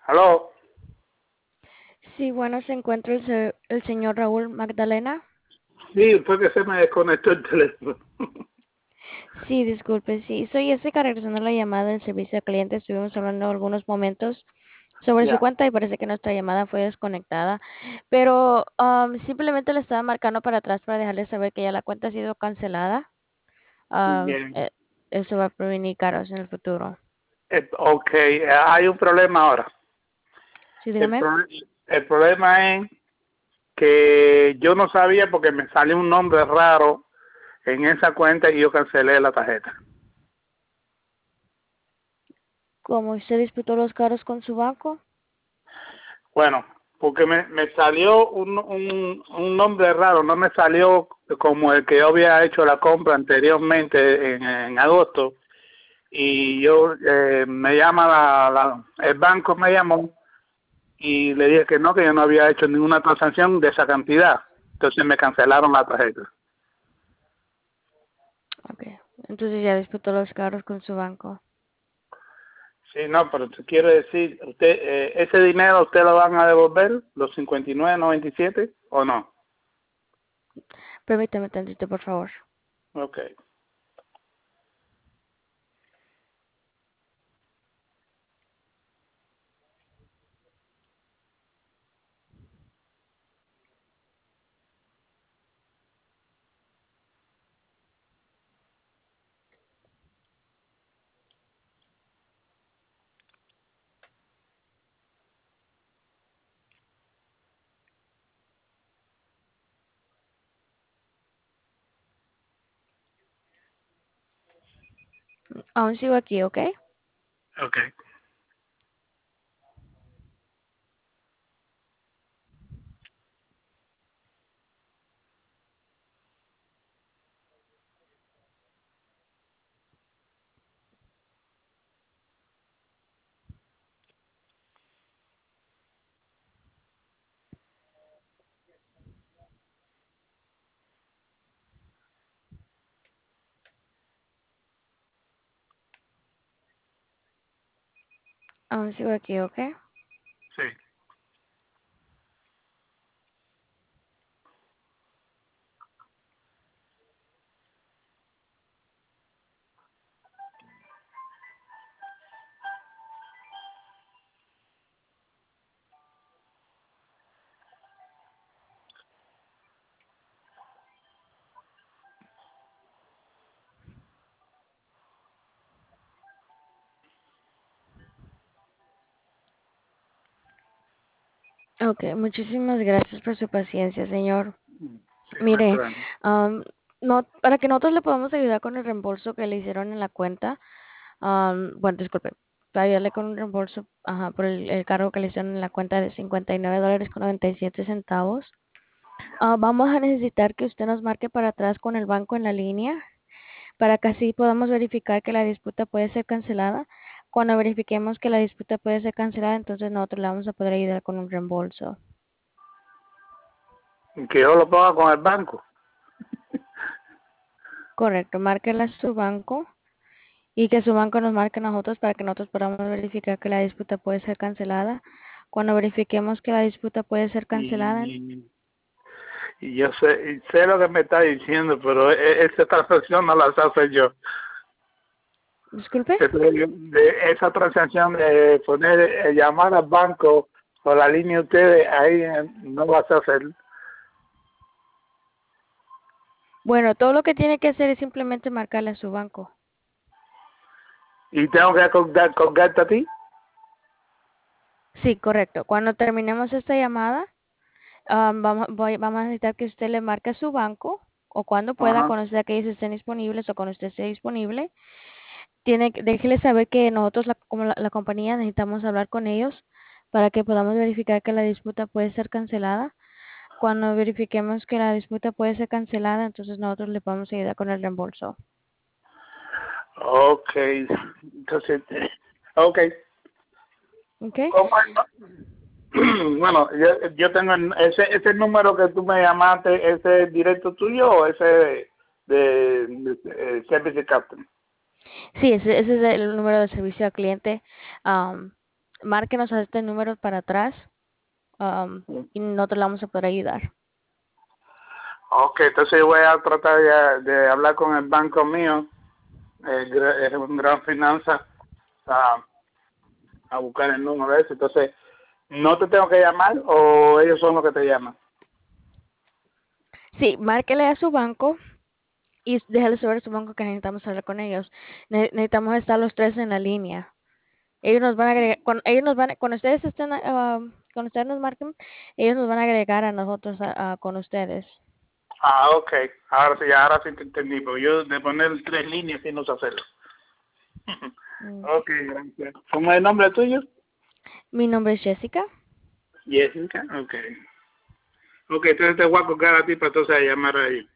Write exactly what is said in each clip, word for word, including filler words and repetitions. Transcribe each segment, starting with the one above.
Aló. Sí, bueno, se encuentra el, se- el señor Raúl Magdalena. Sí, fue que se me desconectó el teléfono. Sí, disculpe, sí, soy Jessica, regresando la llamada del servicio al cliente. Estuvimos hablando algunos momentos sobre su Ya. cuenta y parece que nuestra llamada fue desconectada, pero um, simplemente le estaba marcando para atrás para dejarle saber que ya la cuenta ha sido cancelada. Um, Bien. eh, Eso va a prevenir cargos en el futuro. Eh, ok, eh, hay un problema ahora. Sí, El, dígame. pro- el problema es que yo no sabía porque me salió un nombre raro en esa cuenta y yo cancelé la tarjeta. ¿Cómo usted disputó los cargos con su banco? Bueno, porque me, me salió un, un, un nombre raro, no me salió como el que yo había hecho la compra anteriormente en, en agosto. Y yo, eh, me llama la, la, el banco me llamó y le dije que no, que yo no había hecho ninguna transacción de esa cantidad. Entonces me cancelaron la tarjeta. Okay. Entonces ya disputó los cargos con su banco. Sí, no, pero te quiero decir, usted, eh, ese dinero usted lo van a devolver, los cincuenta y nueve noventa y siete, o no. Permítame tantito, por favor. Ok. Aún sigo aquí, ¿ok? Ok. Aún sigo aquí, ¿ok? Sí. Ok, muchísimas gracias por su paciencia, señor. Sí, no hay Mire, problema. am, no, para que nosotros le podamos ayudar con el reembolso que le hicieron en la cuenta, am, bueno, disculpe, para ayudarle con un reembolso, ajá, por el, el cargo que le hicieron en la cuenta de cincuenta y nueve dólares con noventa y siete centavos, ah, vamos a necesitar que usted nos marque para atrás con el banco en la línea para que así podamos verificar que la disputa puede ser cancelada. Cuando verifiquemos que la disputa puede ser cancelada, entonces nosotros le vamos a poder ayudar con un reembolso. Que yo lo ponga con el banco. Correcto, márquela a su banco y que su banco nos marque a nosotros para que nosotros podamos verificar que la disputa puede ser cancelada. Cuando verifiquemos que la disputa puede ser cancelada, Y, y yo sé, y sé lo que me está diciendo, pero e- esa transacción no la sé hacer yo. disculpe. Esa de esa transacción de poner, eh, llamar al banco por la línea de ustedes, ahí eh, no vas a hacer. Bueno, todo lo que tiene que hacer es simplemente marcarle a su banco. Y tengo que colgar, colgarte a ti. Sí, correcto. Cuando terminemos esta llamada, um, vamos, voy- vamos a necesitar que usted le marque a su banco o cuando pueda, Ajá. cuando sea que ellos estén disponibles o cuando usted esté disponible. Tiene, que- déjele saber que nosotros, la, como la, la compañía, necesitamos hablar con ellos para que podamos verificar que la disputa puede ser cancelada. Cuando verifiquemos que la disputa puede ser cancelada, entonces nosotros le podemos ayudar con el reembolso. Ok. Entonces, ok. ¿Ok? ¿Cómo es? Bueno, yo, yo tengo el- ese, ese número que tú me llamaste, ¿ese es directo tuyo o ese de, de, de, eh, Service Captain? Sí, ese, ese es el número de servicio al cliente. Am, márquenos a este número para atrás, um, y nosotros le vamos a poder ayudar. Ok, entonces yo voy a tratar de, de hablar con el banco mío, eh, gra- es un gran finanza, a, a buscar el número ese. Entonces, ¿no te tengo que llamar o ellos son los que te llaman? Sí, márquele a su banco y déjale saber a su banco que necesitamos hablar con ellos. Ne- necesitamos estar los tres en la línea. Ellos nos van a agregar, cuando, ellos nos van a- cuando ustedes estén, ah, cuando ustedes nos marquen, ellos nos van a agregar a nosotros a- a- con ustedes. Ah, ok. Ahora sí, ahora sí te entendí, porque yo de poner tres líneas sí no sé hacerlo. Okay. Ok, gracias. ¿Cómo es el nombre tuyo? Mi nombre es Jessica. Jessica. Ok. Ok, entonces te voy a colgar a ti para entonces llamar a ellos.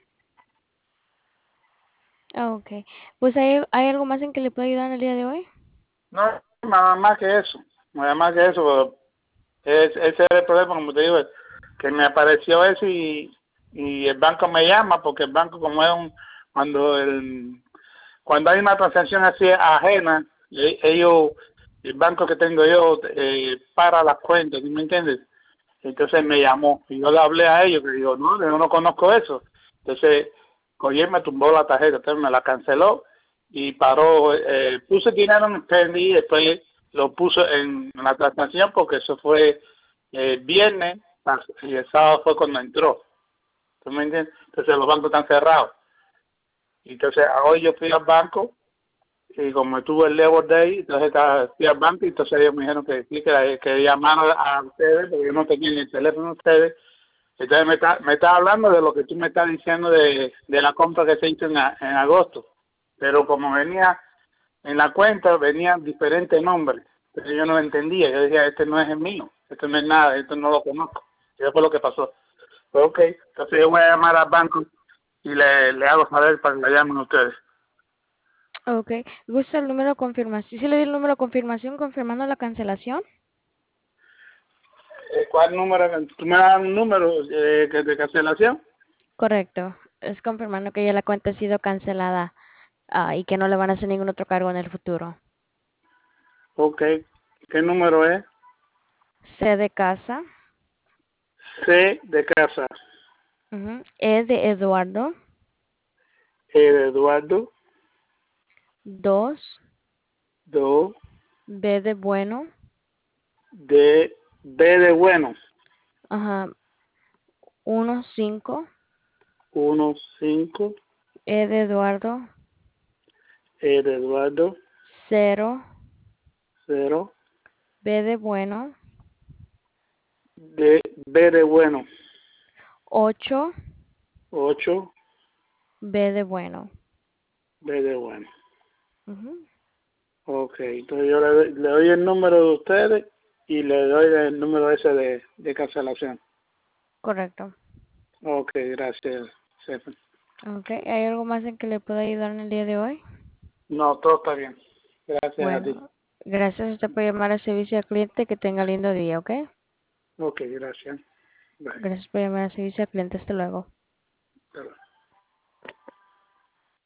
Ah, okay. Pues hay, hay algo más en que le pueda ayudar en el día de hoy. No, nada más que eso. Nada más que eso. Pero es, ese es el problema, como te digo, que me apareció eso y, y el banco me llama, porque el banco como es un, cuando el, cuando hay una transacción así ajena, e- ellos, el banco que tengo yo, eh, para las cuentas, ¿sí me entiendes? Entonces me llamó y yo le hablé a ellos, que digo, no, yo no conozco eso. Entonces, Coyer me tumbó la tarjeta, entonces me la canceló y paró, eh, puse dinero en el Pendy y después lo puso en la transacción porque eso fue eh, viernes y el sábado fue cuando entró. ¿Tú me entiendes? Entonces los bancos están cerrados. Y entonces hoy yo fui al banco y como tuve el Labor Day, entonces estaba- fui al banco y entonces ellos me dijeron que sí, que, que llamara a ustedes porque yo no tenía ni el teléfono de ustedes. Entonces me está, me está hablando de lo que tú me estás diciendo de, de la compra que se hizo en, a- en agosto. Pero como venía en la cuenta, venían diferentes nombres. Entonces yo no entendía. Yo decía, este no es el mío. Esto no es nada. Esto no lo conozco. Y eso fue lo que pasó. Pues ok. Entonces yo voy a llamar al banco y le, le hago saber para que le llamen a ustedes. Okay. ¿Gusta el número de confirmación? ¿Sí le di el número de confirmación confirmando la cancelación? Eh, ¿Cuál número? ¿Tú me das un número eh, que- de cancelación? Correcto. Es confirmando que ya la cuenta ha sido cancelada, ah, y que no le van a hacer ningún otro cargo en el futuro. Ok. ¿Qué número es? C de casa. C de casa. Ujú. E de Eduardo. E de Eduardo. Dos. dos. B de bueno. De B de bueno. Ajá. Uno, cinco. uno cinco. E de Eduardo. E de Eduardo. Cero. cero. B de bueno. De B de bueno. Ocho. ocho. B de bueno. B de bueno. Ujú. Ok, entonces yo le, doy- le doy el número de ustedes y le doy el número ese de, de cancelación. Correcto. Ok, gracias, Stephen. Okay. ¿Hay algo más en que le pueda ayudar en el día de hoy? No, todo está bien. Gracias a ti. Bueno, gracias a usted por llamar al servicio al cliente. Que tenga lindo día, ¿ok? Ok, gracias. Bye. Gracias por llamar al servicio al cliente. Hasta luego. Hasta luego.